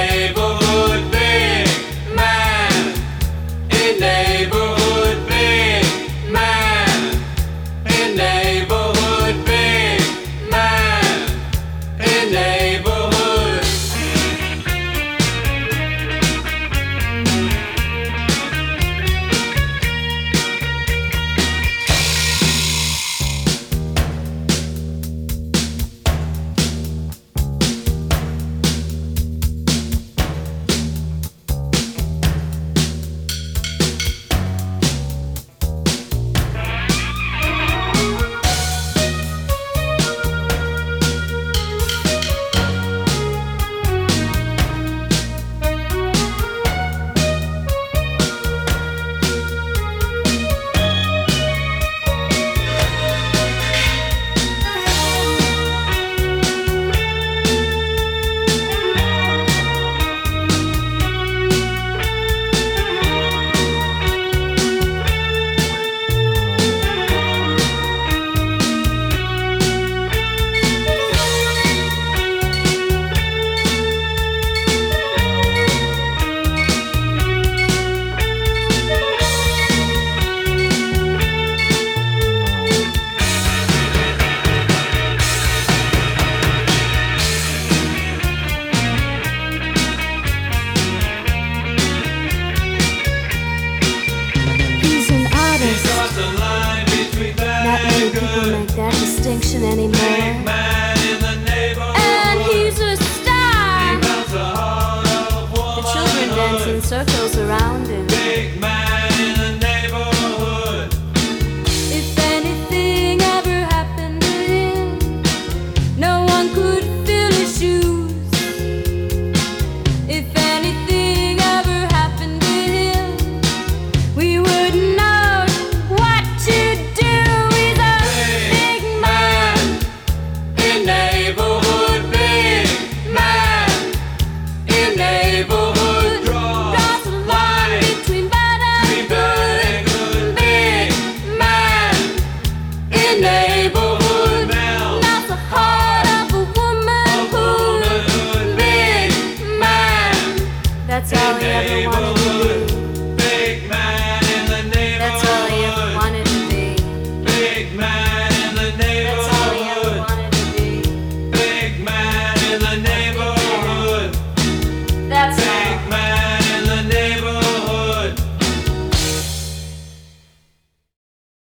neighborhood, big man. In neighborhood, big man. In neighborhood, big man. In neighborhood. Not many people make that distinction anymore. And he's a star. The children dance in circles around him. If anything ever happened to him, no one could fill his shoes. If anything ever happened to him, we wouldn't know what to do. He's a big man. In neighborhood, big man. In neighborhood, Draws a line between bad and good. big man. In neighborhood, That's the heart of a woman who's big man. That's all he ever wanted.